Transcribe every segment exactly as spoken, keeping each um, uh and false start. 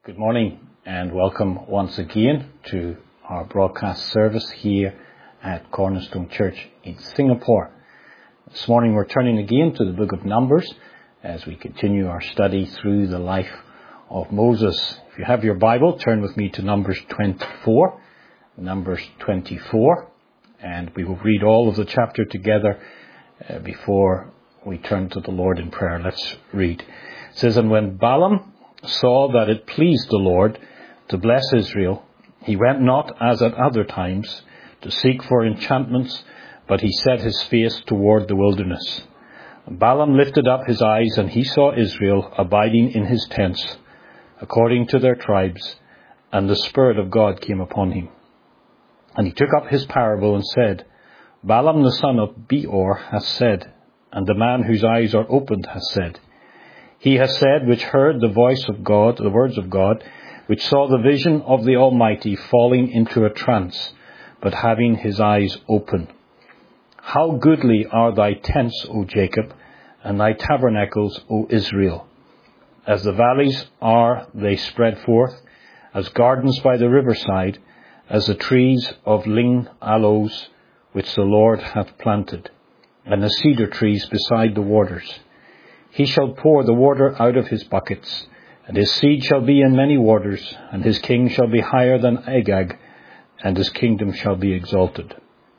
Good morning and welcome once again to our broadcast service here at Cornerstone Church in Singapore. This morning we're turning again to the book of Numbers as we continue our study through the life of Moses. If you have your Bible, turn with me to Numbers twenty-four. Numbers twenty-four, and we will read all of the chapter together uh, before we turn to the Lord in prayer. Let's read. It says, "And when Balaam saw that it pleased the Lord to bless Israel, he went not as at other times to seek for enchantments, but he set his face toward the wilderness. And Balaam lifted up his eyes, and he saw Israel abiding in his tents, according to their tribes, and the Spirit of God came upon him. And he took up his parable and said, Balaam the son of Beor hath said, and the man whose eyes are opened hath said, He has said, which heard the voice of God, the words of God, which saw the vision of the Almighty falling into a trance, but having his eyes open. How goodly are thy tents, O Jacob, and thy tabernacles, O Israel. As the valleys are they spread forth, as gardens by the riverside, as the trees of ling aloes, which the Lord hath planted, and the cedar trees beside the waters. He shall pour the water out of his buckets, and his seed shall be in many waters, and his king shall be higher than Agag, and his kingdom shall be exalted.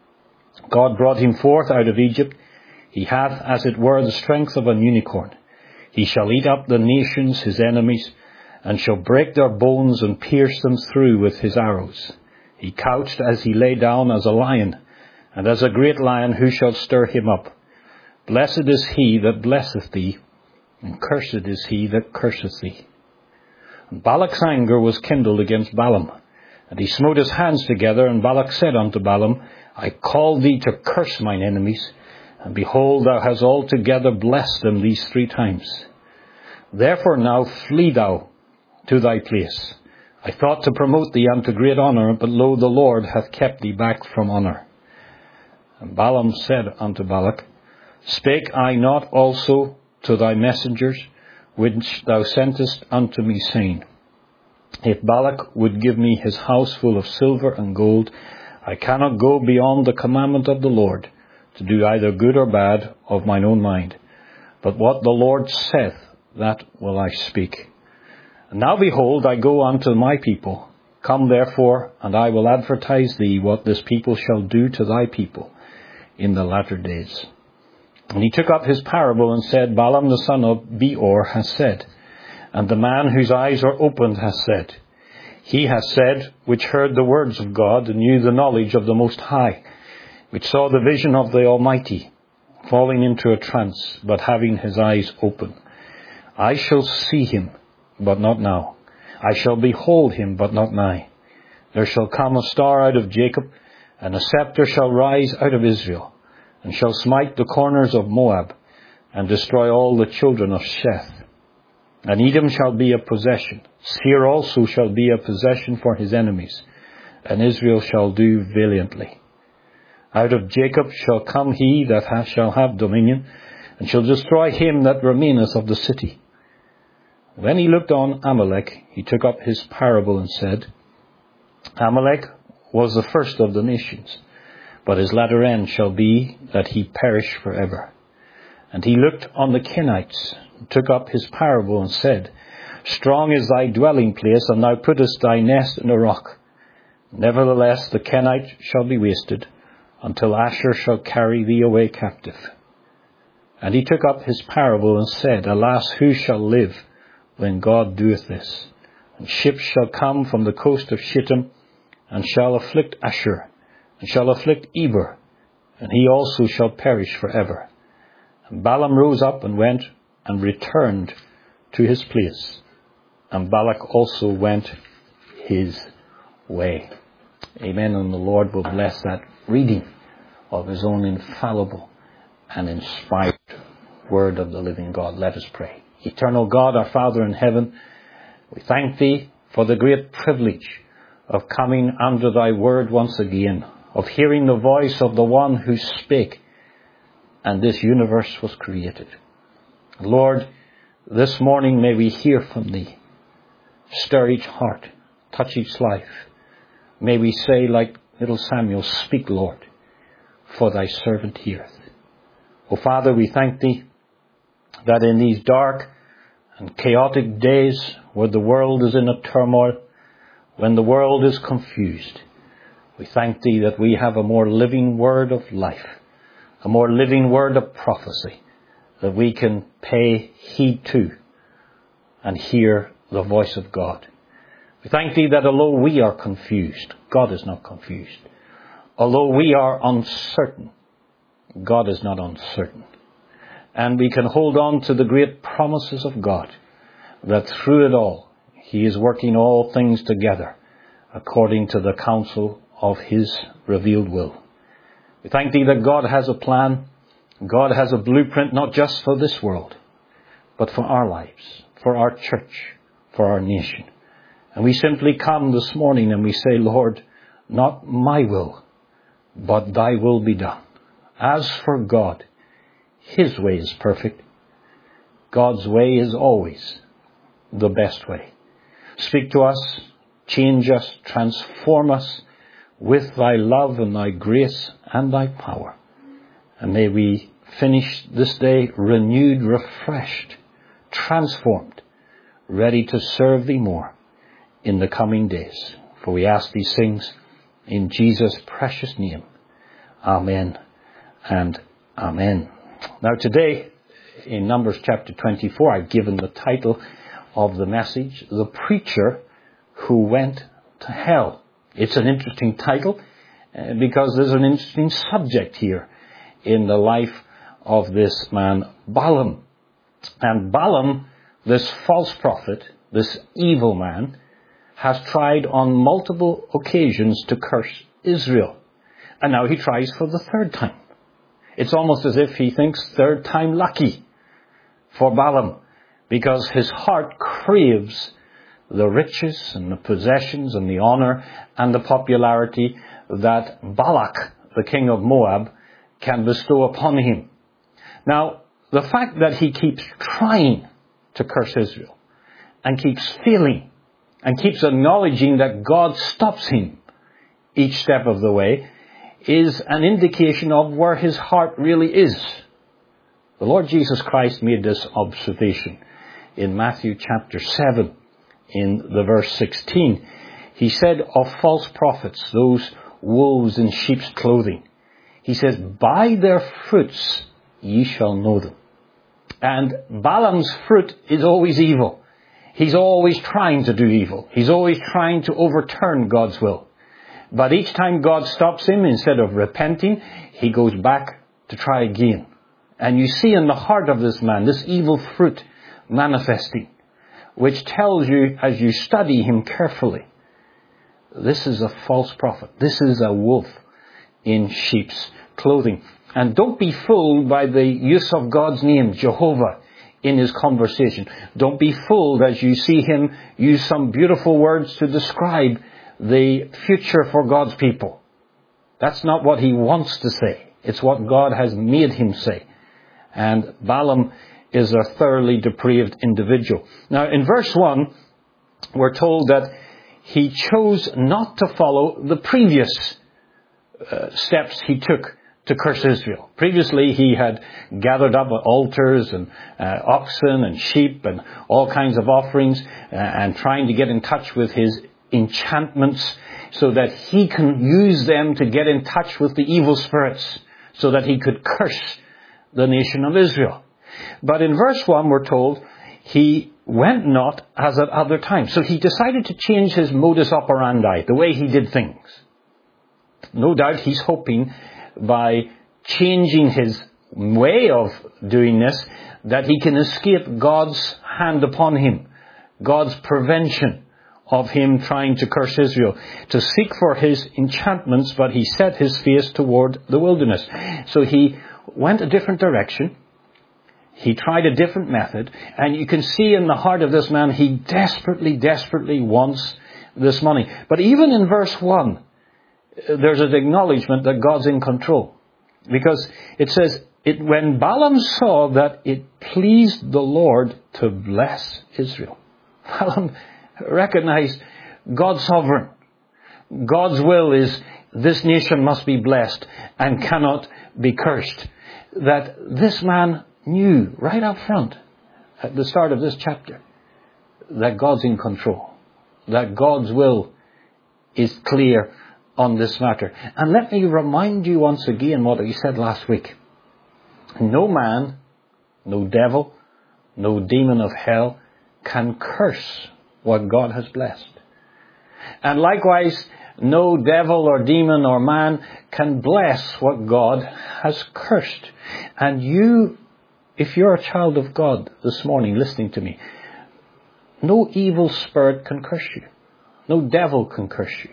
God brought him forth out of Egypt. He hath, as it were, the strength of an unicorn. He shall eat up the nations, his enemies, and shall break their bones and pierce them through with his arrows. He couched as he lay down as a lion, and as a great lion, who shall stir him up? Blessed is he that blesseth thee, and cursed is he that curseth thee. And Balak's anger was kindled against Balaam, and he smote his hands together, and Balak said unto Balaam, I call thee to curse mine enemies, and behold, thou hast altogether blessed them these three times. Therefore now flee thou to thy place. I thought to promote thee unto great honour, but lo, the Lord hath kept thee back from honour. And Balaam said unto Balak, Spake I not also to thy messengers, which thou sentest unto me, saying, If Balak would give me his house full of silver and gold, I cannot go beyond the commandment of the Lord, to do either good or bad of mine own mind. But what the Lord saith, that will I speak. And now behold, I go unto my people. Come therefore, and I will advertise thee what this people shall do to thy people in the latter days. And he took up his parable and said, Balaam the son of Beor hath said, and the man whose eyes are opened hath said, He hath said, which heard the words of God, and knew the knowledge of the Most High, which saw the vision of the Almighty, falling into a trance, but having his eyes open. I shall see him, but not now. I shall behold him, but not nigh. There shall come a star out of Jacob, and a scepter shall rise out of Israel, and shall smite the corners of Moab, and destroy all the children of Sheth. And Edom shall be a possession. Seir also shall be a possession for his enemies, and Israel shall do valiantly. Out of Jacob shall come he that hath, shall have dominion, and shall destroy him that remaineth of the city. When he looked on Amalek, he took up his parable and said, Amalek was the first of the nations, but his latter end shall be that he perish forever. And he looked on the Kenites, and took up his parable and said, Strong is thy dwelling place, and thou puttest thy nest in a rock. Nevertheless the Kenites shall be wasted, until Asher shall carry thee away captive. And he took up his parable and said, Alas, who shall live when God doeth this? And ships shall come from the coast of Shittim, and shall afflict Asher, and shall afflict Eber, and he also shall perish forever. And Balaam rose up and went, and returned to his place. And Balak also went his way. Amen. And the Lord will bless that reading of his own infallible and inspired word of the living God. Let us pray. Eternal God, our Father in heaven, we thank thee for the great privilege of coming under thy word once again, of hearing the voice of the one who spake, and this universe was created. Lord, this morning may we hear from thee. stir each heart, touch each life. May we say like little Samuel, speak, Lord, for thy servant heareth. O Father, we thank thee that in these dark and chaotic days where the world is in a turmoil, when the world is confused, we thank thee that we have a more living word of life, a more living word of prophecy that we can pay heed to and hear the voice of God. We thank thee that although we are confused, God is not confused. Although we are uncertain, God is not uncertain. And we can hold on to the great promises of God, that through it all, he is working all things together according to the counsel of his revealed will. We thank thee that God has a plan. God has a blueprint, not just for this world, but for our lives, for our church, for our nation. And we simply come this morning and we say, Lord, not my will, but thy will be done. As for God, his way is perfect. God's way is always the best way. Speak to us, change us, transform us with thy love and thy grace and thy power. And may we finish this day renewed, refreshed, transformed, ready to serve thee more in the coming days. For we ask these things in Jesus' precious name. Amen and amen. Now today, in Numbers chapter twenty-four, I've given the title of the message, The Preacher Who Went to Hell. It's an interesting title uh, because there's an interesting subject here in the life of this man Balaam. And Balaam, this false prophet, this evil man, has tried on multiple occasions to curse Israel. And now he tries for the third time. It's almost as if he thinks third time lucky for Balaam, because his heart craves the riches and the possessions and the honor and the popularity that Balak, the king of Moab, can bestow upon him. Now, the fact that he keeps trying to curse Israel and keeps failing and keeps acknowledging that God stops him each step of the way is an indication of where his heart really is. The Lord Jesus Christ made this observation in Matthew chapter seven, in the verse sixteen. He said of false prophets, those wolves in sheep's clothing, he says, by their fruits ye shall know them. And Balaam's fruit is always evil. He's always trying to do evil. He's always trying to overturn God's will. But each time God stops him, instead of repenting, he goes back to try again. And you see in the heart of this man, this evil fruit manifesting, which tells you, as you study him carefully, this is a false prophet. This is a wolf in sheep's clothing. And don't be fooled by the use of God's name, Jehovah, in his conversation. Don't be fooled as you see him use some beautiful words to describe the future for God's people. That's not what he wants to say. It's what God has made him say. And Balaam is a thoroughly depraved individual. Now, in verse one, we're told that he chose not to follow the previous uh, steps he took to curse Israel. Previously, he had gathered up altars and uh, oxen and sheep and all kinds of offerings uh, and trying to get in touch with his enchantments so that he can use them to get in touch with the evil spirits so that he could curse the nation of Israel. But in verse one, we're told he went not as at other times. So he decided to change his modus operandi, the way he did things. No doubt he's hoping by changing his way of doing this that he can escape God's hand upon him, God's prevention of him trying to curse Israel, to seek for his enchantments, but he set his face toward the wilderness. So he went a different direction. He tried a different method, and you can see in the heart of this man, he desperately, desperately wants this money. But even in verse one, there's an acknowledgement that God's in control. Because it says, it, when Balaam saw that it pleased the Lord to bless Israel. Balaam Recognize God's sovereign. God's will is this nation must be blessed and cannot be cursed. That this man knew right up front at the start of this chapter that God's in control. That God's will is clear on this matter. And let me remind you once again what we said last week. No man, no devil, no demon of hell can curse what God has blessed. And likewise, no devil or demon or man can bless what God has cursed. And you, if you're a child of God this morning listening to me, no evil spirit can curse you. No devil can curse you.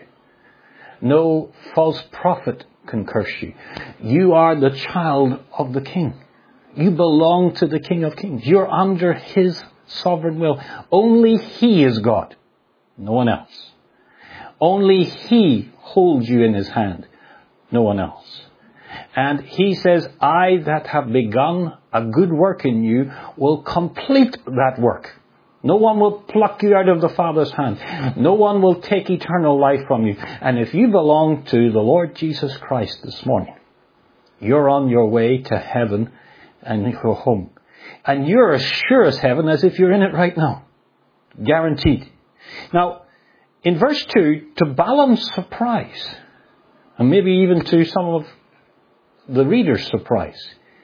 No false prophet can curse you. You are the child of the King. You belong to the King of Kings. You're under His sovereign will. Only He is God. No one else. Only He holds you in His hand. No one else. And He says, I that have begun a good work in you will complete that work. No one will pluck you out of the Father's hand. No one will take eternal life from you. And if you belong to the Lord Jesus Christ this morning, you're on your way to heaven and you're home. And you're as sure as heaven as if you're in it right now. Guaranteed. Now, in verse two, to Balaam's surprise, and maybe even to some of the reader's surprise,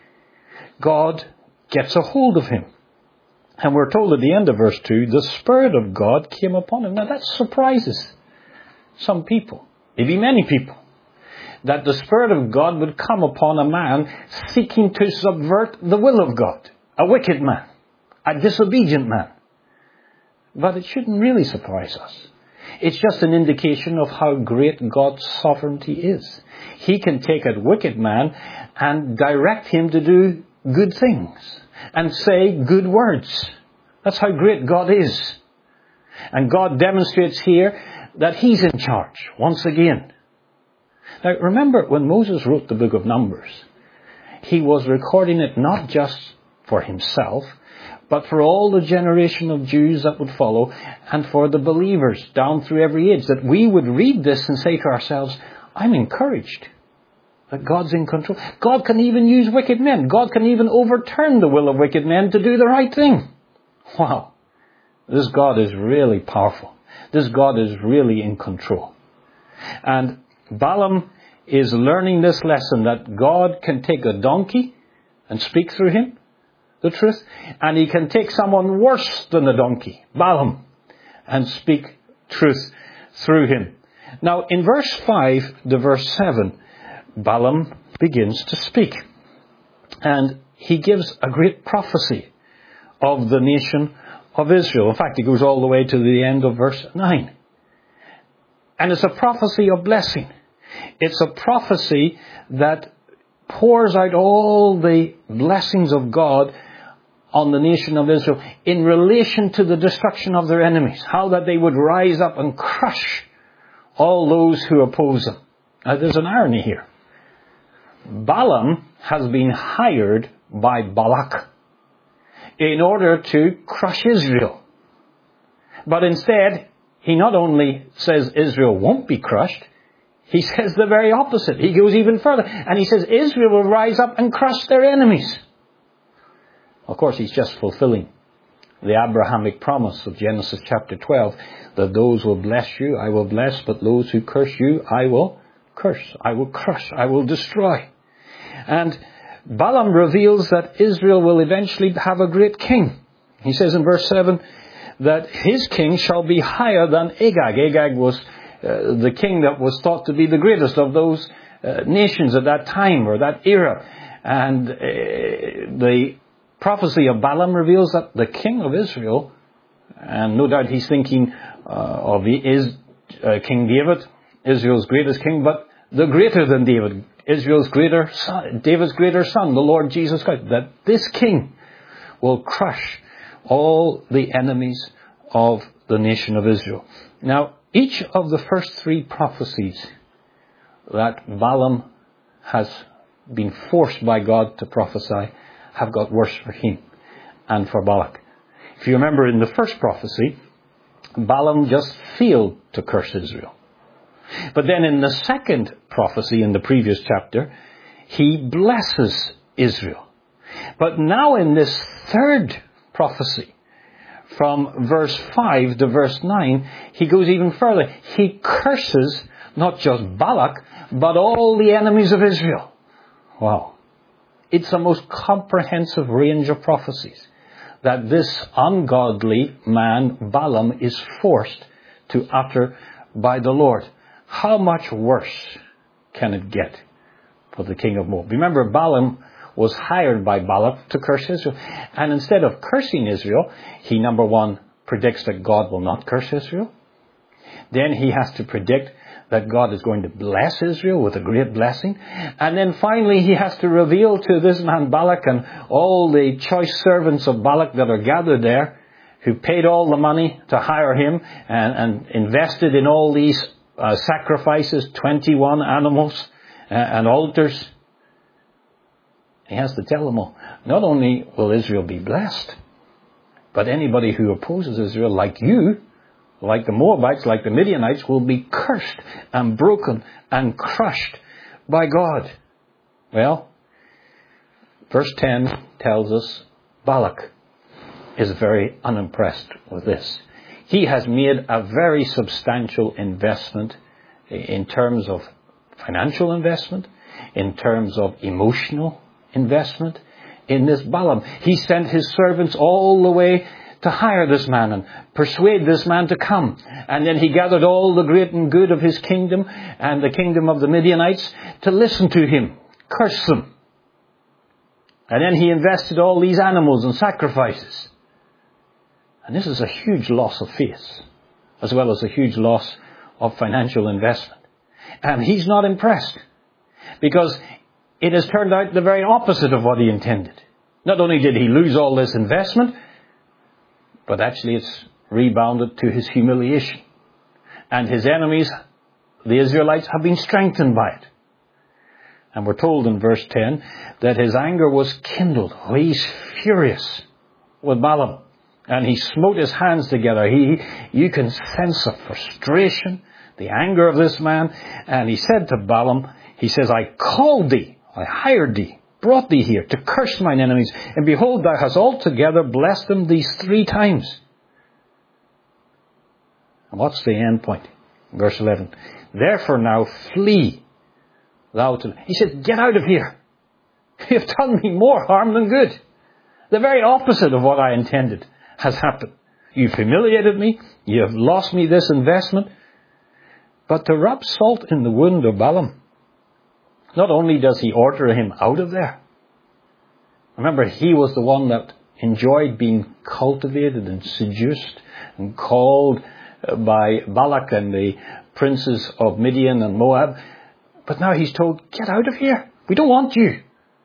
God gets a hold of him. And we're told at the end of verse two, the Spirit of God came upon him. Now that surprises some people, maybe many people, that the Spirit of God would come upon a man seeking to subvert the will of God. A wicked man, a disobedient man. But it shouldn't really surprise us. It's just an indication of how great God's sovereignty is. He can take a wicked man and direct him to do good things and say good words. That's how great God is. And God demonstrates here that He's in charge once again. Now remember, when Moses wrote the book of Numbers, he was recording it not just for himself, but for all the generation of Jews that would follow, and for the believers down through every age, that we would read this and say to ourselves, I'm encouraged that God's in control. God can even use wicked men. God can even overturn the will of wicked men to do the right thing. Wow. This God is really powerful. This God is really in control. And Balaam is learning this lesson, that God can take a donkey and speak through him the truth, and He can take someone worse than the donkey, Balaam, and speak truth through him. Now in verse five to verse seven, Balaam begins to speak, and he gives a great prophecy of the nation of Israel. In fact, he goes all the way to the end of verse nine. And it's a prophecy of blessing. It's a prophecy that pours out all the blessings of God on the nation of Israel in relation to the destruction of their enemies. How that they would rise up and crush all those who oppose them. Now there's an irony here. Balaam has been hired by Balak in order to crush Israel. But instead, he not only says Israel won't be crushed, he says the very opposite. He goes even further. And he says Israel will rise up and crush their enemies. Of course, he's just fulfilling the Abrahamic promise of Genesis chapter twelve, that those will bless you, I will bless, but those who curse you, I will curse, I will crush, I will destroy. And Balaam reveals that Israel will eventually have a great king. He says in verse seven that his king shall be higher than Agag. Agag was uh, the king that was thought to be the greatest of those uh, nations at that time or that era. And uh, the prophecy of Balaam reveals that the king of Israel, and no doubt he's thinking uh, of is uh, King David, Israel's greatest king, but the greater than David, Israel's greater son, David's greater son, the Lord Jesus Christ, that this king will crush all the enemies of the nation of Israel. Now, each of the first three prophecies that Balaam has been forced by God to prophesy have got worse for him and for Balak. If you remember in the first prophecy, Balaam just failed to curse Israel. But then in the second prophecy in the previous chapter, he blesses Israel. But now in this third prophecy, from verse five to verse nine, he goes even further. He curses not just Balak, but all the enemies of Israel. Wow. It's the most comprehensive range of prophecies that this ungodly man, Balaam, is forced to utter by the Lord. How much worse can it get for the king of Moab? Remember, Balaam was hired by Balak to curse Israel. And instead of cursing Israel, he, number one, predicts that God will not curse Israel. Then he has to predict that God is going to bless Israel with a great blessing. And then finally he has to reveal to this man Balak and all the choice servants of Balak that are gathered there, who paid all the money to hire him and, and invested in all these uh, sacrifices, twenty-one animals uh, and altars. He has to tell them all, not only will Israel be blessed, but anybody who opposes Israel, like you, like the Moabites, like the Midianites, will be cursed and broken and crushed by God. Well, verse ten tells us Balak is very unimpressed with this. He has made a very substantial investment in terms of financial investment, in terms of emotional investment in this Balaam. He sent his servants all the way to hire this man and persuade this man to come. And then he gathered all the great and good of his kingdom and the kingdom of the Midianites to listen to him, curse them. And then he invested all these animals and sacrifices. And this is a huge loss of faith, as well as a huge loss of financial investment. And he's not impressed, because it has turned out the very opposite of what he intended. Not only did he lose all this investment, but actually it's rebounded to his humiliation. And his enemies, the Israelites, have been strengthened by it. And we're told in verse ten that his anger was kindled. Oh, he's furious with Balaam. And he smote his hands together. He, you can sense the frustration, the anger of this man. And he said to Balaam, he says, I called thee, I hired thee, brought thee here to curse mine enemies. And behold, thou hast altogether blessed them these three times. And what's the end point? Verse eleven. Therefore now flee thou to... He said, get out of here. You've done me more harm than good. The very opposite of what I intended has happened. You've humiliated me. You have lost me this investment. But to rub salt in the wound of Balaam, not only does he order him out of there. Remember, he was the one that enjoyed being cultivated and seduced and called by Balak and the princes of Midian and Moab. But now he's told, get out of here. We don't want you.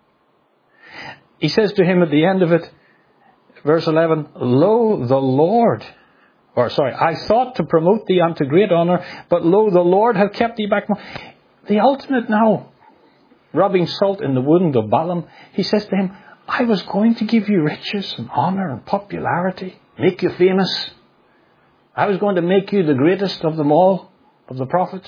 He says to him at the end of it, verse eleven, lo, the Lord, or sorry, I thought to promote thee unto great honour, but lo, the Lord hath kept thee back more. The ultimate now, rubbing salt in the wound of Balaam, he says to him, I was going to give you riches and honour and popularity, make you famous. I was going to make you the greatest of them all, of the prophets.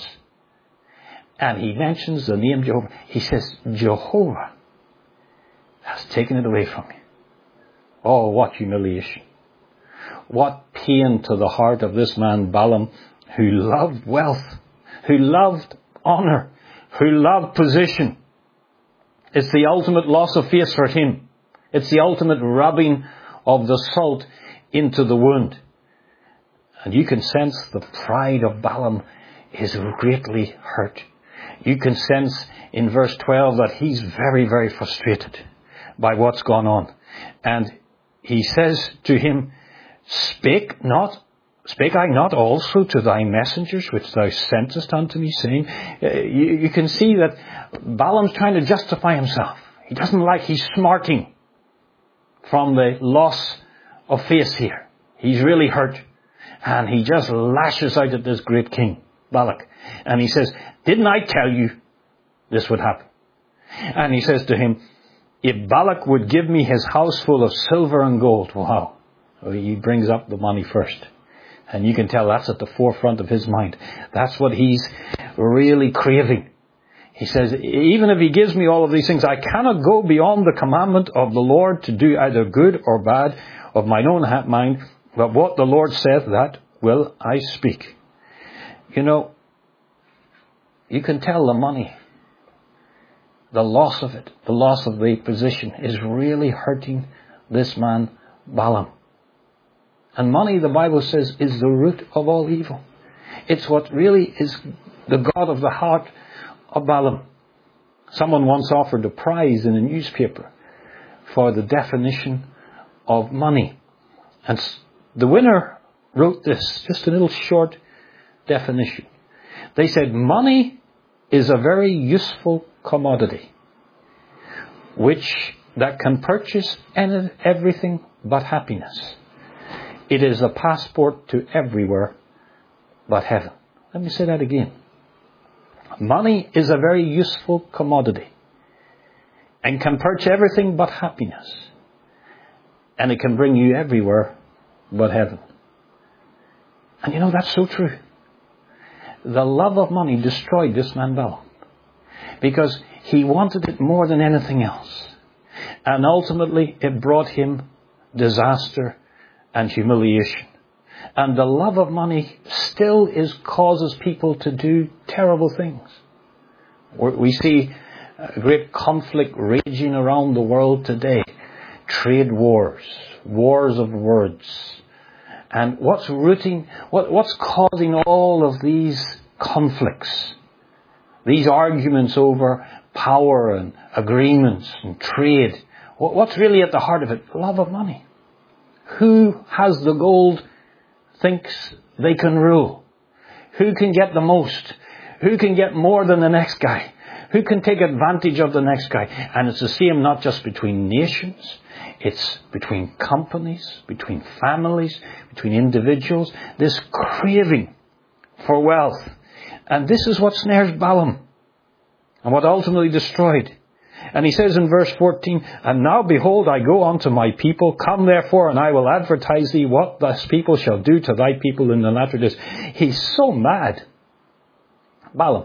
And he mentions the name Jehovah. He says, Jehovah has taken it away from me. Oh, what humiliation. What pain to the heart of this man Balaam, who loved wealth, who loved honour, who loved position. It's the ultimate loss of faith for him. It's the ultimate rubbing of the salt into the wound. And you can sense the pride of Balaam is greatly hurt. You can sense in verse twelve that he's very, very frustrated by what's gone on. And he says to him, Spake not, spake I not also to thy messengers which thou sentest unto me, saying, uh, you, you can see that Balaam's trying to justify himself. He doesn't like, he's smarting from the loss of faith here. He's really hurt. And he just lashes out at this great king, Balak. And he says, didn't I tell you this would happen? And he says to him, if Balak would give me his house full of silver and gold. Wow. He brings up the money first. And you can tell that's at the forefront of his mind. That's what he's really craving. He says, even if he gives me all of these things, I cannot go beyond the commandment of the Lord to do either good or bad of mine own mind. But what the Lord saith, that will I speak. You know, you can tell the money, the loss of it, the loss of the position is really hurting this man, Balaam. And money, the Bible says, is the root of all evil. It's what really is the god of the heart of Balaam. Someone once offered a prize in a newspaper for the definition of money. And the winner wrote this, just a little short definition. They said, money is a very useful commodity, which that can purchase any, everything but happiness. It is a passport to everywhere but heaven. Let me say that again. Money is a very useful commodity and can purchase everything but happiness. And it can bring you everywhere but heaven. And you know, that's so true. The love of money destroyed this man Balaam because he wanted it more than anything else. And ultimately it brought him disaster and humiliation. And the love of money still is causes people to do terrible things. We see a great conflict raging around the world today. Trade wars, wars of words. And what's rooting, what, what's causing all of these conflicts? These arguments over power and agreements and trade. What's really at the heart of it? Love of money. Who has the gold thinks they can rule? Who can get the most? Who can get more than the next guy? Who can take advantage of the next guy? And it's the same not just between nations. It's between companies, between families, between individuals. This craving for wealth. And this is what snares Balaam. And what ultimately destroyed. And he says in verse fourteen, and now behold, I go unto my people. Come therefore, and I will advertise thee what this people shall do to thy people in the latter days. He's so mad. Balaam.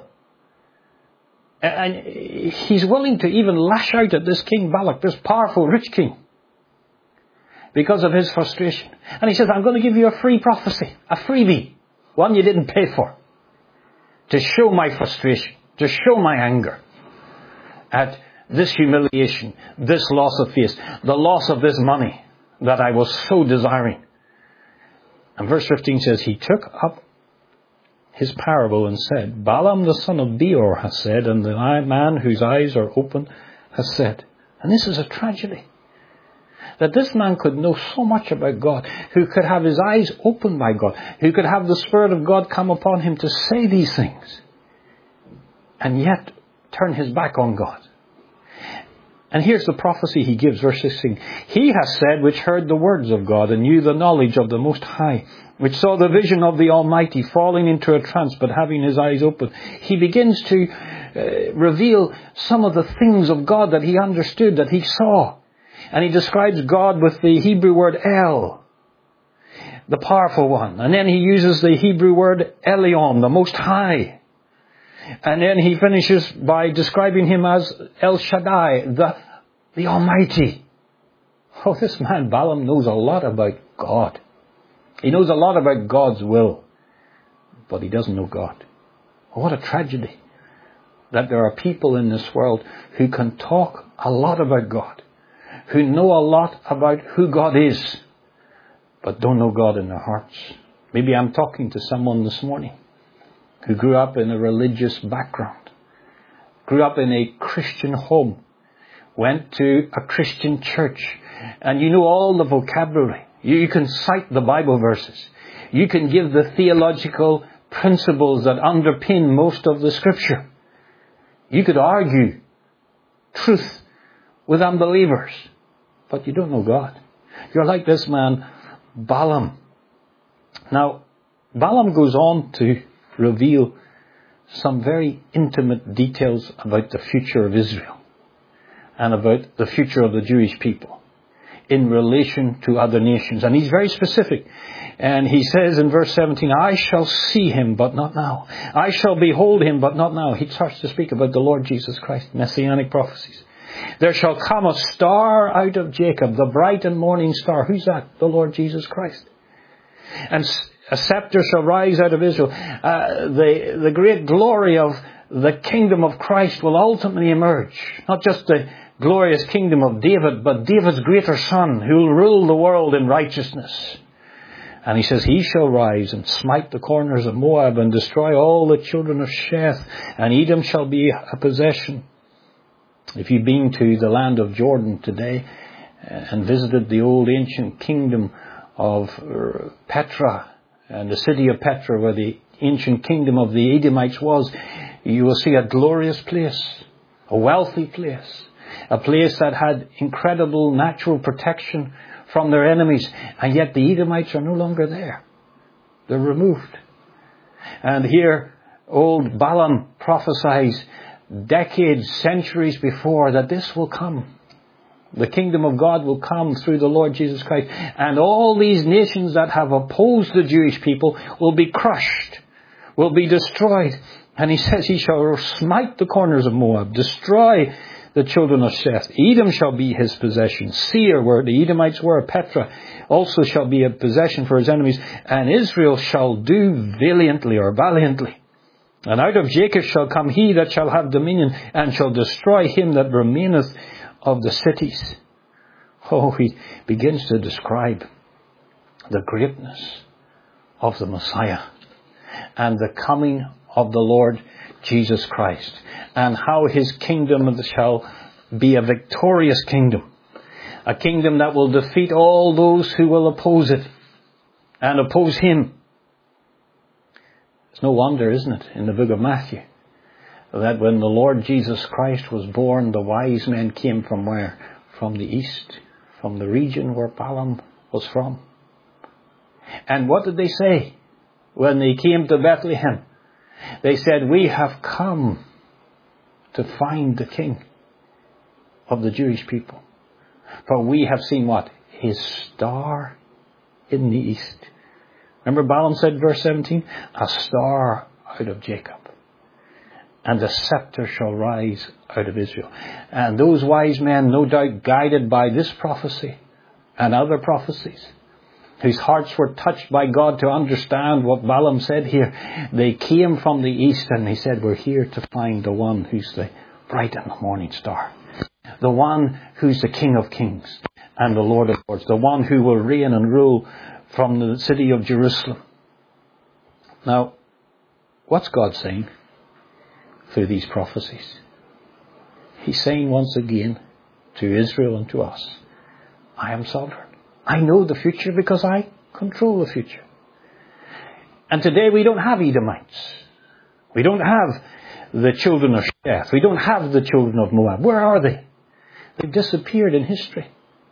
And he's willing to even lash out at this king Balak, this powerful, rich king, because of his frustration. And he says, I'm going to give you a free prophecy, a freebie, one you didn't pay for, to show my frustration, to show my anger at this humiliation, this loss of faith, the loss of this money that I was so desiring. And verse fifteen says, he took up his parable and said, Balaam the son of Beor has said, and the man whose eyes are open has said. And this is a tragedy. That this man could know so much about God, who could have his eyes opened by God, who could have the Spirit of God come upon him to say these things, and yet turn his back on God. And here's the prophecy he gives, verse sixteen. He has said, which heard the words of God, and knew the knowledge of the Most High, which saw the vision of the Almighty, falling into a trance, but having his eyes open. He begins to uh, reveal some of the things of God that he understood, that he saw. And he describes God with the Hebrew word El, the powerful one. And then he uses the Hebrew word Elyon, the Most High. And then he finishes by describing him as El Shaddai, the, the Almighty. Oh, this man Balaam knows a lot about God. He knows a lot about God's will. But he doesn't know God. What a tragedy that there are people in this world who can talk a lot about God, who know a lot about who God is, but don't know God in their hearts. Maybe I'm talking to someone this morning who grew up in a religious background, grew up in a Christian home, went to a Christian church, and you know all the vocabulary. You, you can cite the Bible verses. You can give the theological principles that underpin most of the Scripture. You could argue truth with unbelievers, but you don't know God. You're like this man, Balaam. Now, Balaam goes on to reveal some very intimate details about the future of Israel and about the future of the Jewish people. in relation to other nations. And he's very specific. And he says in verse seventeen, I shall see him, but not now. I shall behold him, but not now. He starts to speak about the Lord Jesus Christ, messianic prophecies. There shall come a star out of Jacob, the bright and morning star. Who's that? The Lord Jesus Christ. And a scepter shall rise out of Israel. Uh, the, the great glory of the kingdom of Christ will ultimately emerge. Not just the glorious kingdom of David, but David's greater son who will rule the world in righteousness. And he says, he shall rise and smite the corners of Moab and destroy all the children of Sheth, and Edom shall be a possession. If you've been to the land of Jordan today and visited the old ancient kingdom of Petra and the city of Petra where the ancient kingdom of the Edomites was, you will see a glorious place, a wealthy place, a place that had incredible natural protection from their enemies, and yet the Edomites are no longer there. They're removed. And here old Balaam prophesies decades, centuries before that this will come. The kingdom of God will come through the Lord Jesus Christ. And all these nations that have opposed the Jewish people will be crushed, will be destroyed. And he says he shall smite the corners of Moab, destroy the children of Sheth. Edom shall be his possession. Seir, where the Edomites were, Petra, also shall be a possession for his enemies. And Israel shall do valiantly or valiantly. And out of Jacob shall come he that shall have dominion, and shall destroy him that remaineth of the cities. Oh, he begins to describe the greatness of the Messiah and the coming of the Lord Jesus Christ, and how his kingdom shall be a victorious kingdom, a kingdom that will defeat all those who will oppose it and oppose him. It's no wonder, isn't it, in the book of Matthew, that when the Lord Jesus Christ was born, the wise men came from where? From the east, from the region where Balaam was from. And what did they say when they came to Bethlehem? They said, we have come to find the King of the Jewish people. For we have seen what? His star in the east. Remember Balaam said, verse seventeen, a star out of Jacob, and a scepter shall rise out of Israel. And those wise men, no doubt guided by this prophecy and other prophecies, whose hearts were touched by God to understand what Balaam said here, they came from the east and they said, we're here to find the one who's the bright and morning star, the one who's the King of kings and the Lord of lords, the one who will reign and rule from the city of Jerusalem. Now, what's God saying through these prophecies? He's saying once again to Israel and to us, I am sovereign. I know the future because I control the future. And today we don't have Edomites. We don't have the children of Sheth. We don't have the children of Moab. Where are they? They've disappeared in history.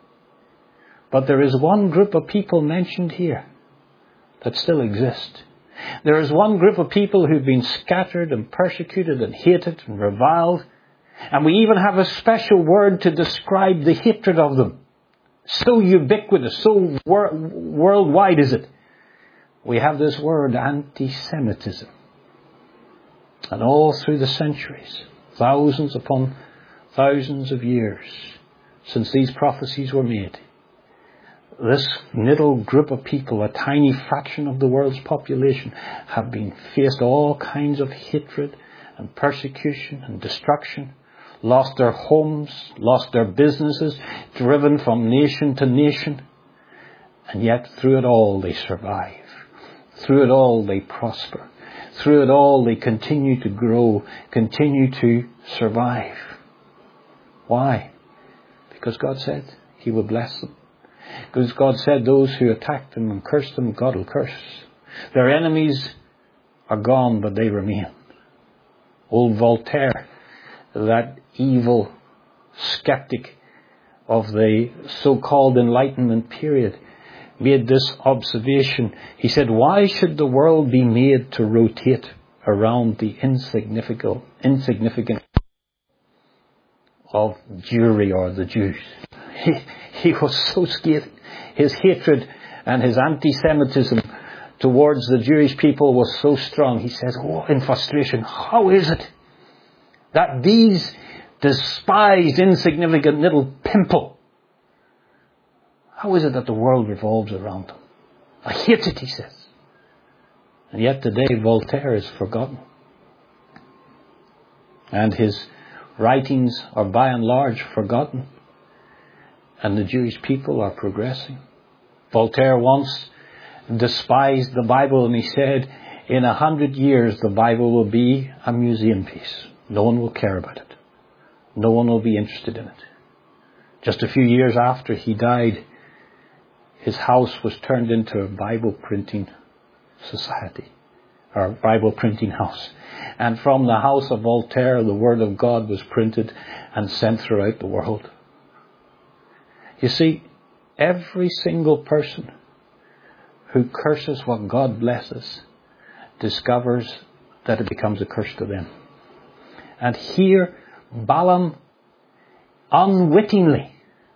But there is one group of people mentioned here that still exist. There is one group of people who've been scattered and persecuted and hated and reviled. And we even have a special word to describe the hatred of them. So ubiquitous, so wor- worldwide is it. We have this word, anti-Semitism. And all through the centuries, thousands upon thousands of years since these prophecies were made, this little group of people, a tiny fraction of the world's population, have been faced all kinds of hatred and persecution and destruction, lost their homes, lost their businesses, driven from nation to nation. And yet through it all they survive. Through it all they prosper. Through it all they continue to grow, continue to survive. Why? Because God said he would bless them. Because God said those who attacked them and cursed them, God will curse. Their enemies are gone, but they remain. Old Voltaire, that evil skeptic of the so-called Enlightenment period, made this observation. He said, why should the world be made to rotate around the insignificant, insignificant of Jewry or the Jews? He, he was so scathing. His hatred and his anti-Semitism towards the Jewish people was so strong. He says, oh, in frustration, how is it that these despised, insignificant little pimple, how is it that the world revolves around them? I hate it, he says. And yet today Voltaire is forgotten. And his writings are by and large forgotten. And the Jewish people are progressing. Voltaire once despised the Bible, and he said, in a hundred years the Bible will be a museum piece. No one will care about it. No one will be interested in it. Just a few years after he died, his house was turned into a Bible printing society, or a Bible printing house. And from the house of Voltaire, the Word of God was printed and sent throughout the world. You see, every single person who curses what God blesses discovers that it becomes a curse to them. And here, Balaam, unwittingly,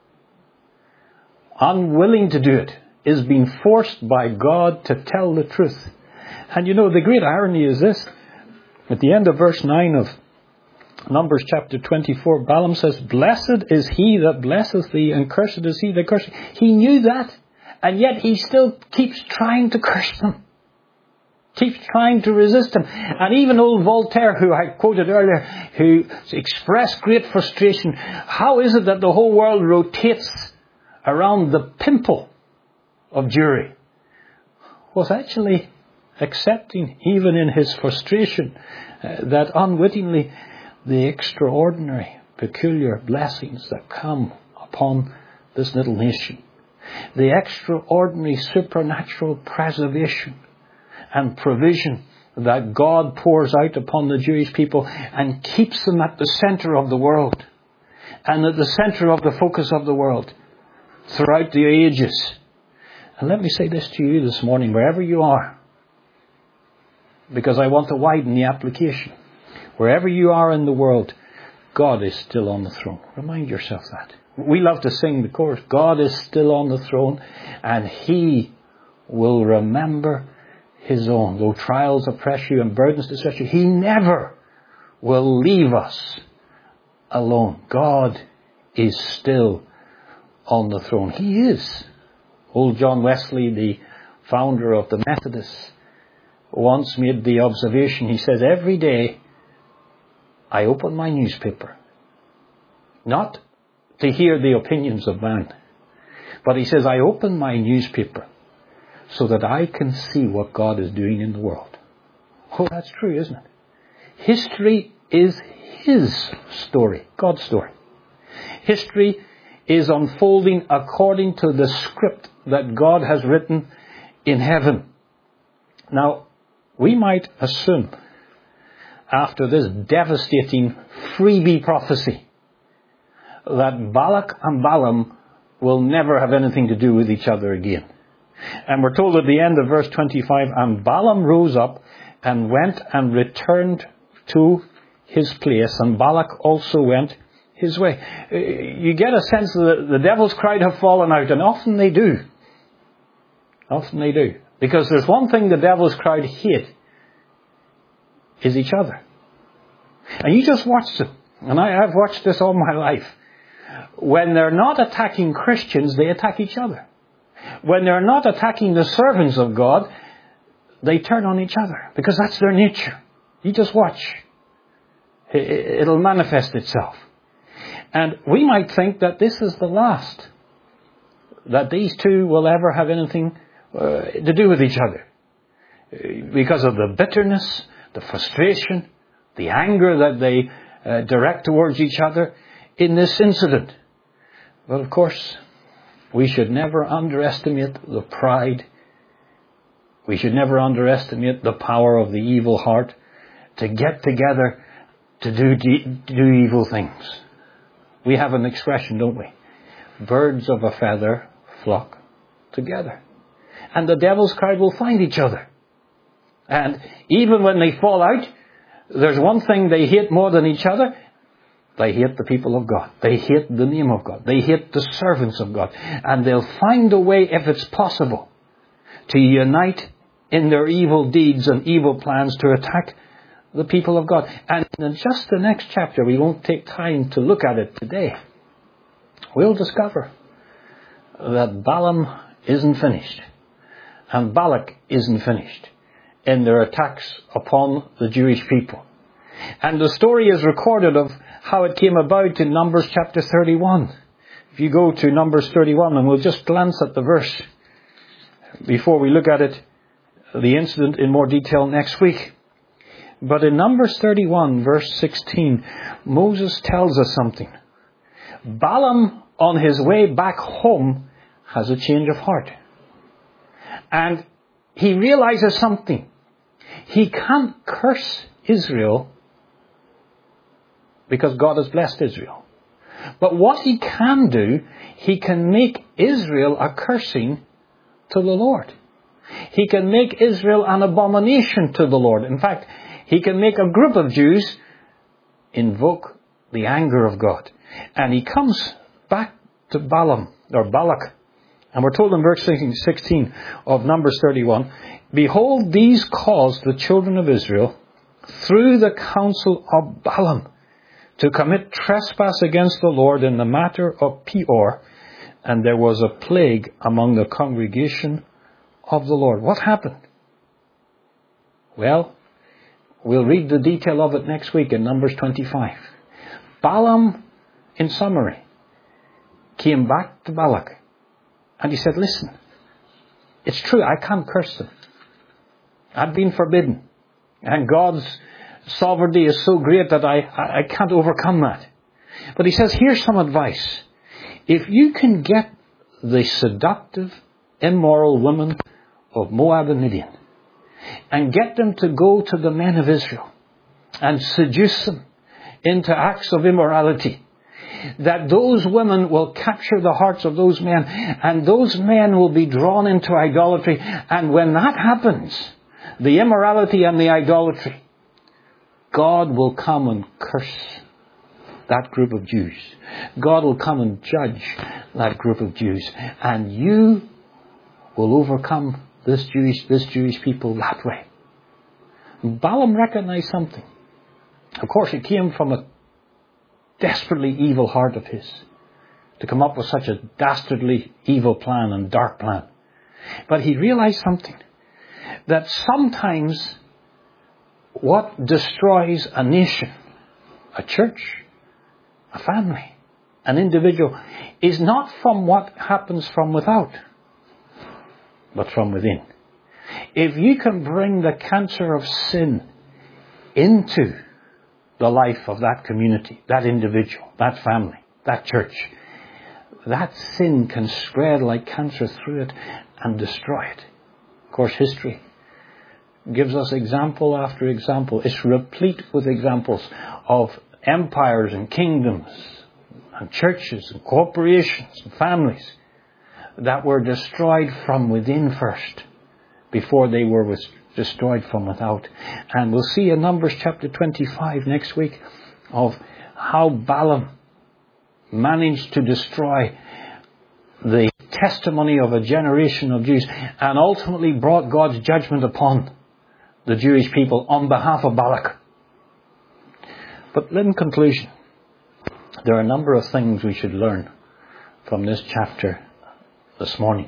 unwilling to do it, is being forced by God to tell the truth. And you know, the great irony is this. At the end of verse nine of Numbers chapter twenty-four, Balaam says, blessed is he that blesseth thee, and cursed is he that curseth thee. He knew that, and yet he still keeps trying to curse them. Keeps trying to resist him. And even old Voltaire, who I quoted earlier, who expressed great frustration, how is it that the whole world rotates around the pimple of Jewry, was actually accepting, even in his frustration, uh, that unwittingly the extraordinary, peculiar blessings that come upon this little nation, the extraordinary supernatural preservation and provision that God pours out upon the Jewish people and keeps them at the center of the world and at the center of the focus of the world throughout the ages. And let me say this to you this morning, wherever you are, because I want to widen the application. Wherever you are in the world, God is still on the throne. Remind yourself that. We love to sing the chorus, God is still on the throne, and He will remember His own. Though trials oppress you and burdens distress you, He never will leave us alone. God is still on the throne. He is. Old John Wesley, the founder of the Methodists, once made the observation. He says, every day I open my newspaper, not to hear the opinions of man, but he says, I open my newspaper so that I can see what God is doing in the world. Oh, that's true, isn't it? History is His story, God's story. History is unfolding according to the script that God has written in heaven. Now, we might assume, after this devastating freebie prophecy, that Balak and Balaam will never have anything to do with each other again. And we're told at the end of verse twenty-five, and Balaam rose up and went and returned to his place, and Balak also went his way. You get a sense that the devil's crowd have fallen out, and often they do. Often they do. Because there's one thing the devil's crowd hate, is each other. And you just watch them. And I have watched this all my life. When they're not attacking Christians, they attack each other. When they're not attacking the servants of God, they turn on each other. Because that's their nature. You just watch. It'll manifest itself. And we might think that this is the last that these two will ever have anything uh, to do with each other. Because of the bitterness, the frustration, the anger that they uh, direct towards each other in this incident. But of course, we should never underestimate the pride. We should never underestimate the power of the evil heart to get together to do, de- do evil things. We have an expression, don't we? Birds of a feather flock together. And the devil's crowd will find each other. And even when they fall out, there's one thing they hate more than each other, They hate the people of God. They hate the name of God. They hate the servants of God. And they'll find a way, if it's possible, to unite in their evil deeds and evil plans to attack the people of God. And in just the next chapter, we won't take time to look at it today, we'll discover that Balaam isn't finished. And Balak isn't finished in their attacks upon the Jewish people. And the story is recorded of how it came about in Numbers chapter thirty-one. If you go to Numbers thirty-one, and we'll just glance at the verse before we look at it, the incident in more detail next week. But in Numbers thirty-one, verse sixteen, Moses tells us something. Balaam, on his way back home, has a change of heart. And he realizes something. He can't curse Israel because God has blessed Israel. But what he can do, he can make Israel a cursing to the Lord. He can make Israel an abomination to the Lord. In fact, he can make a group of Jews invoke the anger of God. And he comes back to Balaam, or Balak. And we're told in verse sixteen of Numbers thirty-one, behold, these caused the children of Israel, through the counsel of Balaam, to commit trespass against the Lord in the matter of Peor, and there was a plague among the congregation of the Lord. What happened? Well, we'll read the detail of it next week in Numbers twenty-five. Balaam, in summary, came back to Balak, and he said, listen, it's true, I can't curse them. I've been forbidden. And God's sovereignty is so great that I, I can't overcome that. But he says, here's some advice. If you can get the seductive, immoral women of Moab and Midian, and get them to go to the men of Israel and seduce them into acts of immorality, that those women will capture the hearts of those men, and those men will be drawn into idolatry. And when that happens, the immorality and the idolatry, God will come and curse that group of Jews. God will come and judge that group of Jews. And you will overcome this Jewish, this Jewish people that way. Balaam recognized something. Of course, it came from a desperately evil heart of his to come up with such a dastardly evil plan and dark plan. But he realized something. That sometimes what destroys a nation, a church, a family, an individual, is not from what happens from without, but from within. If you can bring the cancer of sin into the life of that community, that individual, that family, that church, that sin can spread like cancer through it and destroy it. Of course, history gives us example after example. It's replete with examples of empires and kingdoms and churches and corporations and families that were destroyed from within first before they were destroyed from without. And we'll see in Numbers chapter twenty-five next week of how Balaam managed to destroy the testimony of a generation of Jews and ultimately brought God's judgment upon the Jewish people on behalf of Balak. But in conclusion, there are a number of things we should learn from this chapter this morning.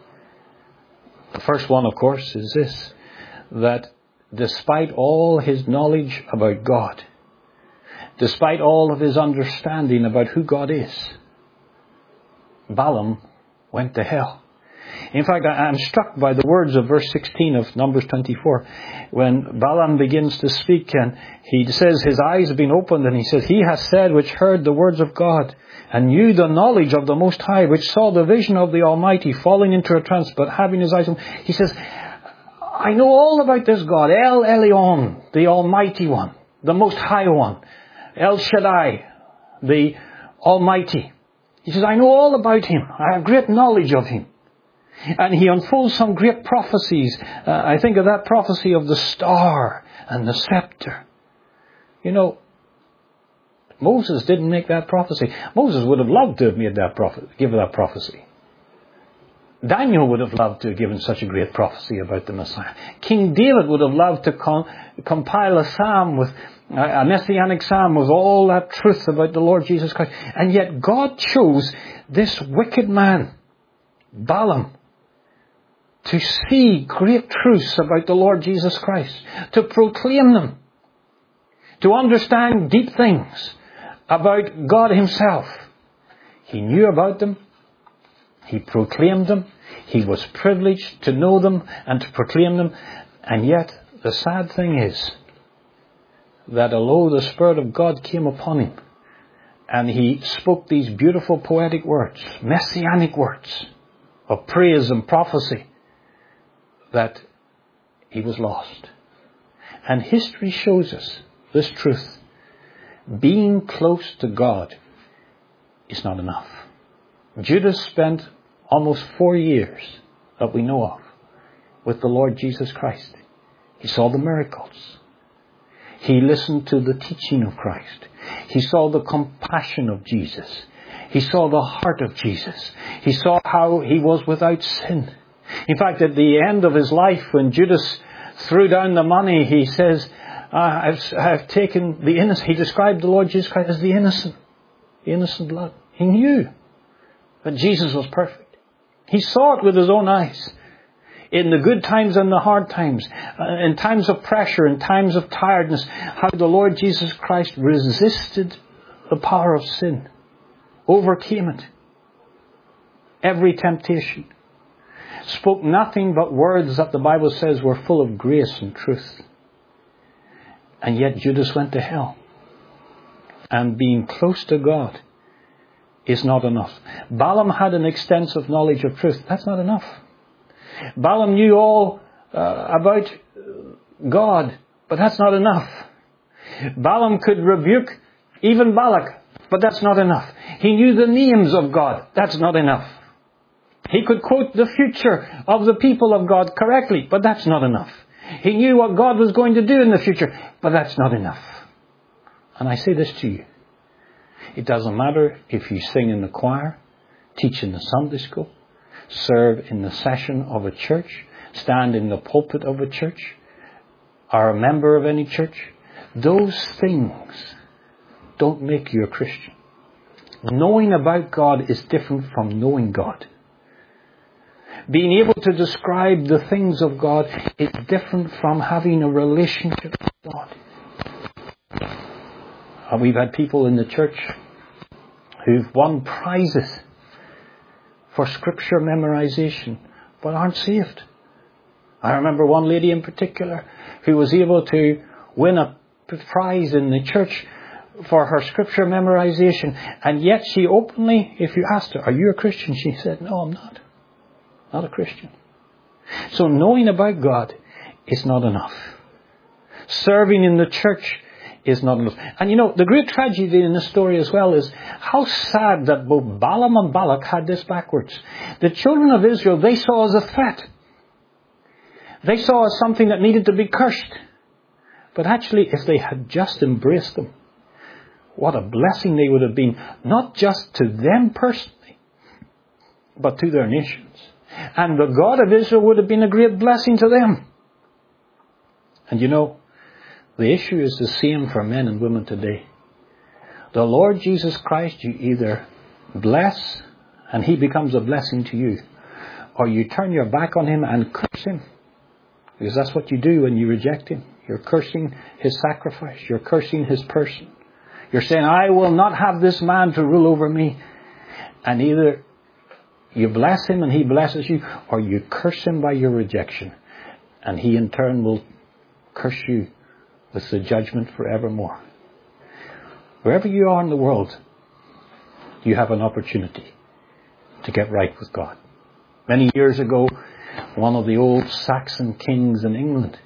The first one, of course, is this, that despite all his knowledge about God, despite all of his understanding about who God is, Balaam went to hell. In fact, I'm struck by the words of verse sixteen of Numbers twenty-four. When Balaam begins to speak and he says his eyes have been opened, and he says, he has said which heard the words of God and knew the knowledge of the Most High, which saw the vision of the Almighty, falling into a trance, but having his eyes open. He says, I know all about this God, El Elyon, the Almighty One, the Most High One, El Shaddai, the Almighty. He says, I know all about him. I have great knowledge of him. And he unfolds some great prophecies. Uh, I think of that prophecy of the star and the scepter. You know, Moses didn't make that prophecy. Moses would have loved to have made that prophet, given that prophecy. Daniel would have loved to have given such a great prophecy about the Messiah. King David would have loved to com- compile a psalm with a messianic psalm with all that truth about the Lord Jesus Christ. And yet God chose this wicked man, Balaam, to see great truths about the Lord Jesus Christ, to proclaim them, to understand deep things about God himself. He knew about them. He proclaimed them. He was privileged to know them and to proclaim them. And yet, the sad thing is that although the Spirit of God came upon him and he spoke these beautiful poetic words, messianic words of praise and prophecy, that he was lost. And history shows us this truth. Being close to God is not enough. Judas spent almost four years that we know of with the Lord Jesus Christ. He saw the miracles. He listened to the teaching of Christ. He saw the compassion of Jesus. He saw the heart of Jesus. He saw how he was without sin. In fact, at the end of his life, when Judas threw down the money, he says, I've, I've taken the innocent. He described the Lord Jesus Christ as the innocent. The innocent blood. He knew that Jesus was perfect. He saw it with his own eyes. In the good times and the hard times. Uh, in times of pressure, in times of tiredness. How the Lord Jesus Christ resisted the power of sin. Overcame it. Every temptation. Spoke nothing but words that the Bible says were full of grace and truth. And yet Judas went to hell. And being close to God is not enough. Balaam had an extensive knowledge of truth. That's not enough. Balaam knew all uh, about God, but that's not enough. Balaam could rebuke even Balak, but that's not enough. He knew the names of God. That's not enough. He could quote the future of the people of God correctly, but that's not enough. He knew what God was going to do in the future, but that's not enough. And I say this to you. It doesn't matter if you sing in the choir, teach in the Sunday school, serve in the session of a church, stand in the pulpit of a church, are a member of any church. Those things don't make you a Christian. Knowing about God is different from knowing God. Being able to describe the things of God is different from having a relationship with God. And we've had people in the church who've won prizes for scripture memorization, but aren't saved. I remember one lady in particular who was able to win a prize in the church for her scripture memorization, and yet she openly, if you asked her, are you a Christian? She said, no, I'm not. Not a Christian. So knowing about God is not enough. Serving in the church is not enough. And you know, the great tragedy in this story as well is how sad that both Balaam and Balak had this backwards. The children of Israel, they saw as a threat. They saw as something that needed to be cursed. But actually, if they had just embraced them, what a blessing they would have been, not just to them personally, but to their nations. And the God of Israel would have been a great blessing to them. And you know, the issue is the same for men and women today. The Lord Jesus Christ, you either bless and he becomes a blessing to you, or you turn your back on him and curse him. Because that's what you do when you reject him. You're cursing his sacrifice. You're cursing his person. You're saying, I will not have this man to rule over me. And either you bless him and he blesses you, or you curse him by your rejection. And he in turn will curse you with the judgment forevermore. Wherever you are in the world, you have an opportunity to get right with God. Many years ago, one of the old Saxon kings in England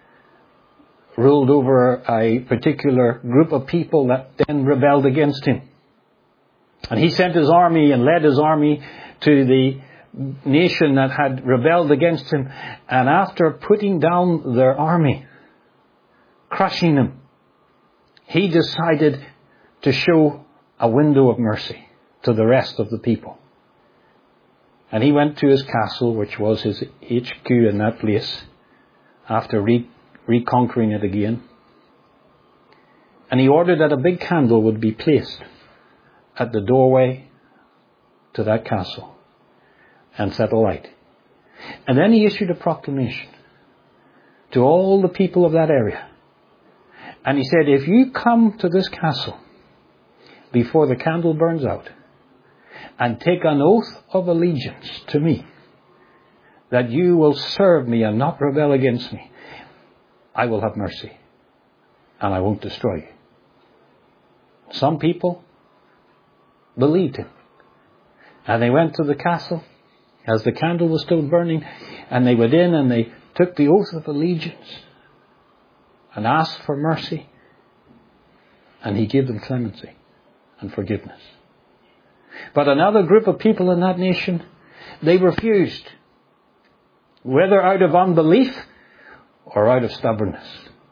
ruled over a particular group of people that then rebelled against him. And he sent his army and led his army to the nation that had rebelled against him. And after putting down their army, crushing them, he decided to show a window of mercy to the rest of the people. And he went to his castle, which was his H Q in that place, after re- reconquering it again. And he ordered that a big candle would be placed at the doorway to that castle and set alight. And then he issued a proclamation to all the people of that area. And he said, if you come to this castle before the candle burns out and take an oath of allegiance to me, that you will serve me and not rebel against me, I will have mercy and I won't destroy you. Some people believed him. And they went to the castle as the candle was still burning, and they went in and they took the oath of allegiance and asked for mercy, and he gave them clemency and forgiveness. But another group of people in that nation, they refused, whether out of unbelief or out of stubbornness.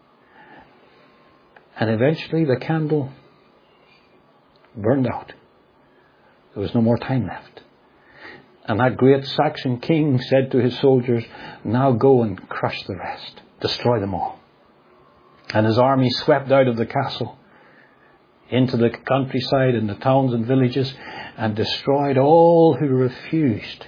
And eventually the candle burned out. There was no more time left. And that great Saxon king said to his soldiers, now go and crush the rest. Destroy them all. And his army swept out of the castle into the countryside and the towns and villages and destroyed all who refused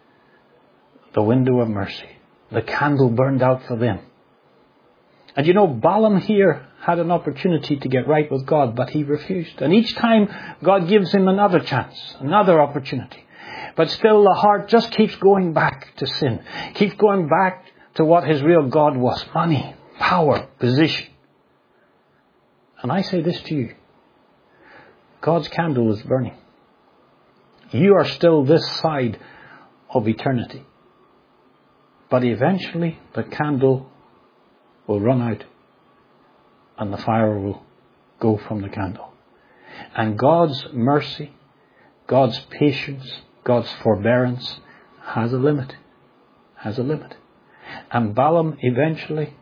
the window of mercy. The candle burned out for them. And you know, Balaam here had an opportunity to get right with God, but he refused. And each time God gives him another chance, another opportunity. But still the heart just keeps going back to sin. Keeps going back to what his real God was. Money, power, position. And I say this to you. God's candle is burning. You are still this side of eternity. But eventually the candle will run out and the fire will go from the candle. And God's mercy, God's patience, God's forbearance has a limit. Has a limit. And Balaam eventually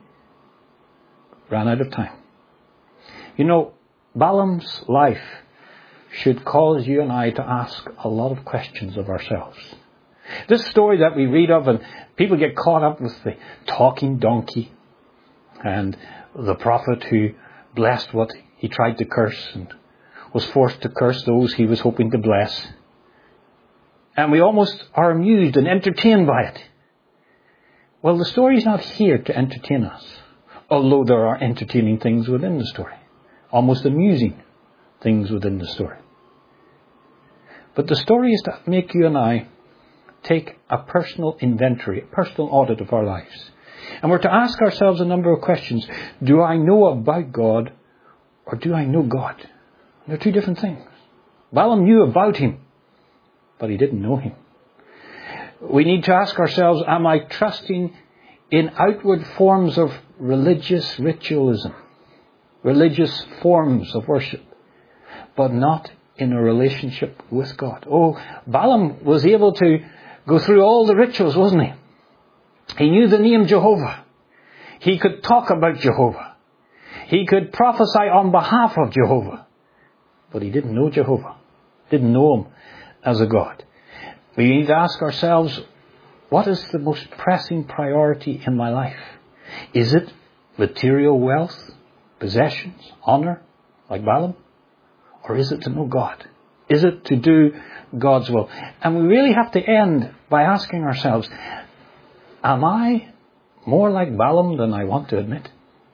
ran out of time. You know, Balaam's life should cause you and I to ask a lot of questions of ourselves. This story that we read of, and people get caught up with the talking donkey and the prophet who blessed what he tried to curse and was forced to curse those he was hoping to bless. And we almost are amused and entertained by it. Well, the story is not here to entertain us, although there are entertaining things within the story, almost amusing things within the story. But the story is to make you and I take a personal inventory, a personal audit of our lives. And we're to ask ourselves a number of questions. Do I know about God, or do I know God? They're two different things. Balaam knew about him, but he didn't know him. We need to ask ourselves, am I trusting in outward forms of religious ritualism, religious forms of worship, but not in a relationship with God? Oh, Balaam was able to go through all the rituals, wasn't he? He knew the name Jehovah. He could talk about Jehovah. He could prophesy on behalf of Jehovah. But he didn't know Jehovah. Didn't know him as a God. We need to ask ourselves, what is the most pressing priority in my life? Is it material wealth, possessions, honor, like Balaam? Or is it to know God? Is it to do God's will? And we really have to end by asking ourselves, am I more like Balaam than I want to admit?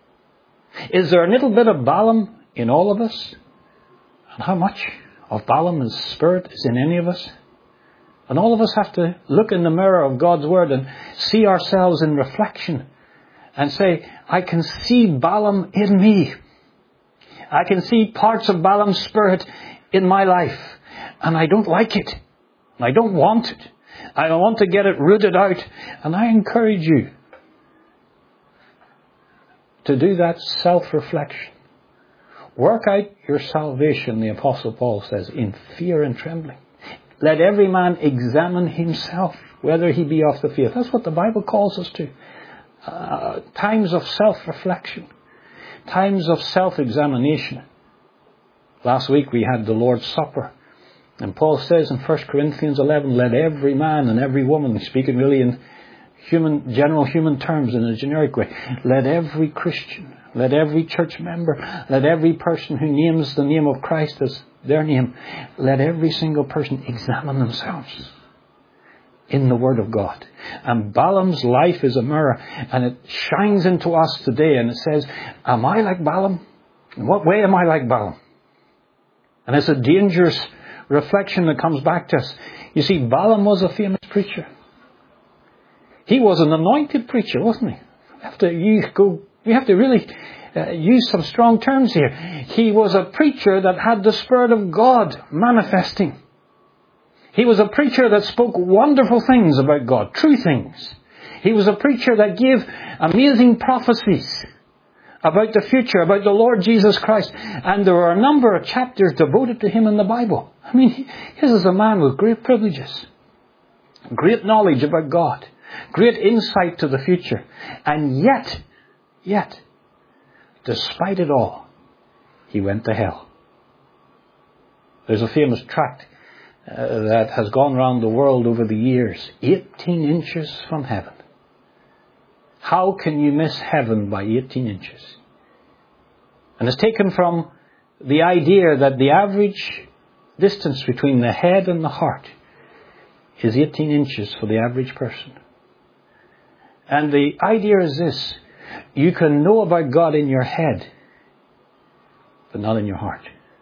Is there a little bit of Balaam in all of us? And how much of Balaam's spirit is in any of us? And all of us have to look in the mirror of God's Word and see ourselves in reflection and say, I can see Balaam in me. I can see parts of Balaam's spirit in my life. And I don't like it. I don't want it. I want to get it rooted out. And I encourage you to do that self-reflection. Work out your salvation, the Apostle Paul says, in fear and trembling. Let every man examine himself, whether he be of the faith. That's what the Bible calls us to. Uh, times of self-reflection. Times of self-examination. Last week we had the Lord's Supper. And Paul says in First Corinthians eleven, let every man and every woman, speaking really in human, general human terms in a generic way, let every Christian, let every church member, let every person who names the name of Christ as their name, let every single person examine themselves in the Word of God. And Balaam's life is a mirror, and it shines into us today, and it says, am I like Balaam? In what way am I like Balaam? And it's a dangerous reflection that comes back to us. You see, Balaam was a famous preacher. He was an anointed preacher, wasn't he? We have to, you go, we have to really uh, use some strong terms here. He was a preacher that had the Spirit of God manifesting. He was a preacher that spoke wonderful things about God, true things. He was a preacher that gave amazing prophecies about the future, about the Lord Jesus Christ. And there were a number of chapters devoted to him in the Bible. I mean, this is a man with great privileges, great knowledge about God, great insight to the future. And yet, yet, despite it all, he went to hell. There's a famous tract uh, that has gone around the world over the years, eighteen inches from heaven. How can you miss heaven by eighteen inches? And it's taken from the idea that the average distance between the head and the heart is eighteen inches for the average person. And the idea is this: you can know about God in your head, but not in your heart.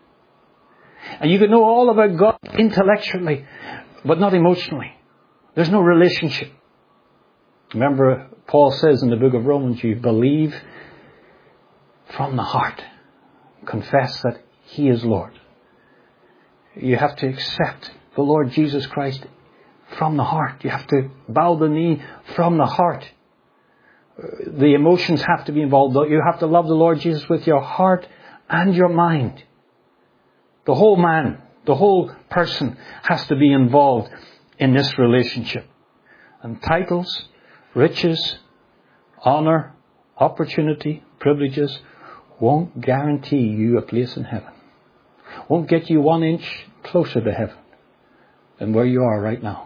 And you can know all about God intellectually, but not emotionally. There's no relationship. Remember, Paul says in the book of Romans, you believe from the heart. Confess that He is Lord. You have to accept the Lord Jesus Christ from the heart. You have to bow the knee from the heart. The emotions have to be involved. You have to love the Lord Jesus with your heart and your mind. The whole man, the whole person has to be involved in this relationship. And titles, riches, honor, opportunity, privileges won't guarantee you a place in heaven. Won't get you one inch closer to heaven than where you are right now.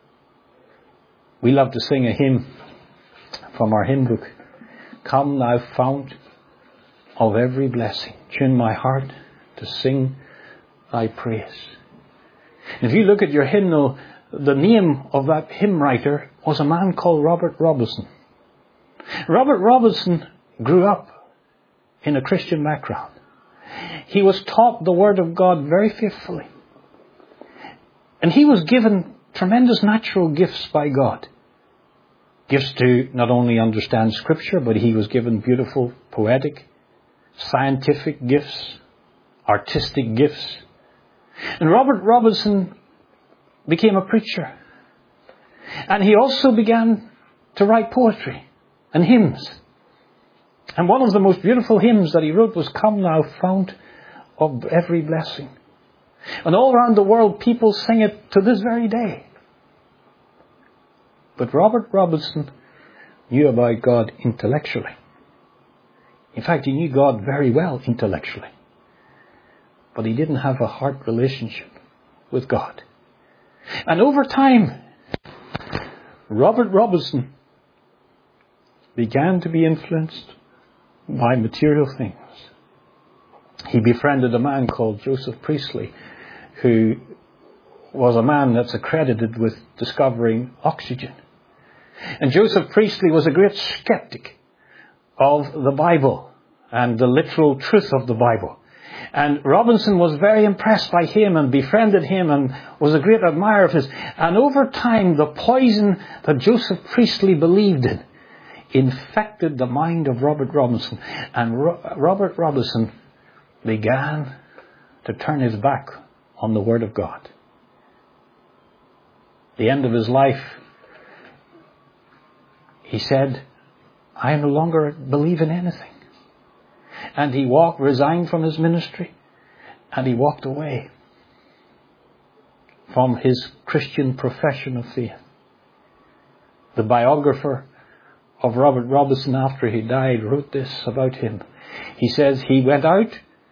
We love to sing a hymn from our hymn book. Come thou fount of every blessing, tune my heart to sing thy praise. If you look at your hymnal, the name of that hymn writer was a man called Robert Robinson. Robert Robinson grew up in a Christian background. He was taught the Word of God very faithfully. And he was given tremendous natural gifts by God. Gifts to not only understand Scripture, but he was given beautiful poetic, scientific gifts, artistic gifts. And Robert Robinson became a preacher. And he also began to write poetry and hymns. And one of the most beautiful hymns that he wrote was Come Thou Fount of Every Blessing. And all around the world people sing it to this very day. But Robert Robinson knew about God intellectually. In fact, he knew God very well intellectually. But he didn't have a heart relationship with God. And over time, Robert Robinson began to be influenced by material things. He befriended a man called Joseph Priestley, who was a man that's accredited with discovering oxygen. And Joseph Priestley was a great skeptic of the Bible and the literal truth of the Bible. And Robinson was very impressed by him and befriended him and was a great admirer of his. And over time, the poison that Joseph Priestley believed in infected the mind of Robert Robinson. And Ro- Robert Robinson began to turn his back on the Word of God. At the end of his life, he said, I no longer believe in anything. And he walked, resigned from his ministry, and he walked away from his Christian profession of faith. The biographer of Robert Robinson, after he died, wrote this about him. He says, he went out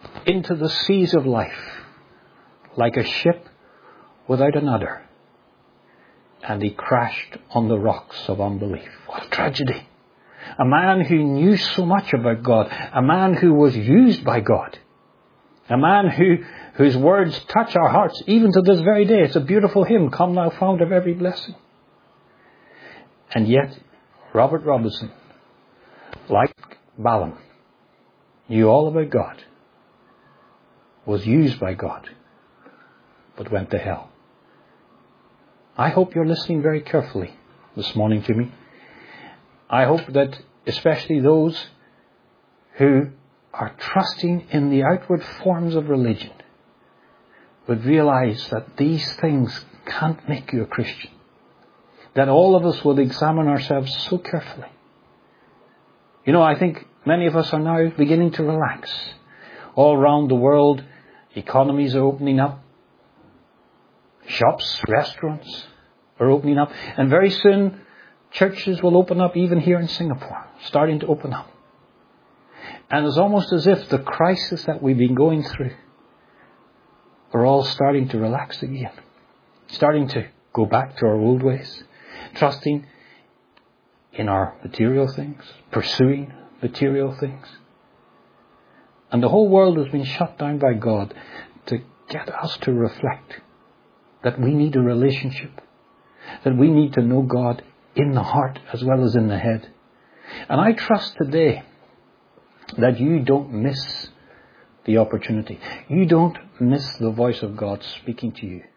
into the seas of life like a ship without an udder. And he crashed on the rocks of unbelief. What a tragedy. A man who knew so much about God. A man who was used by God. A man who, whose words touch our hearts even to this very day. It's a beautiful hymn, Come Thou Fount of Every Blessing. And yet, Robert Robinson, like Balaam, knew all about God, was used by God, but went to hell. I hope you're listening very carefully this morning to me. I hope that especially those who are trusting in the outward forms of religion would realize that these things can't make you a Christian. That all of us would examine ourselves so carefully. You know, I think many of us are now beginning to relax. All around the world, economies are opening up. Shops, restaurants are opening up. And very soon, churches will open up even here in Singapore. Starting to open up. And it's almost as if the crisis that we've been going through are all starting to relax again. Starting to go back to our old ways. Trusting in our material things. Pursuing material things. And the whole world has been shut down by God to get us to reflect that we need a relationship. That we need to know God in the heart as well as in the head. And I trust today that you don't miss the opportunity. You don't miss the voice of God speaking to you.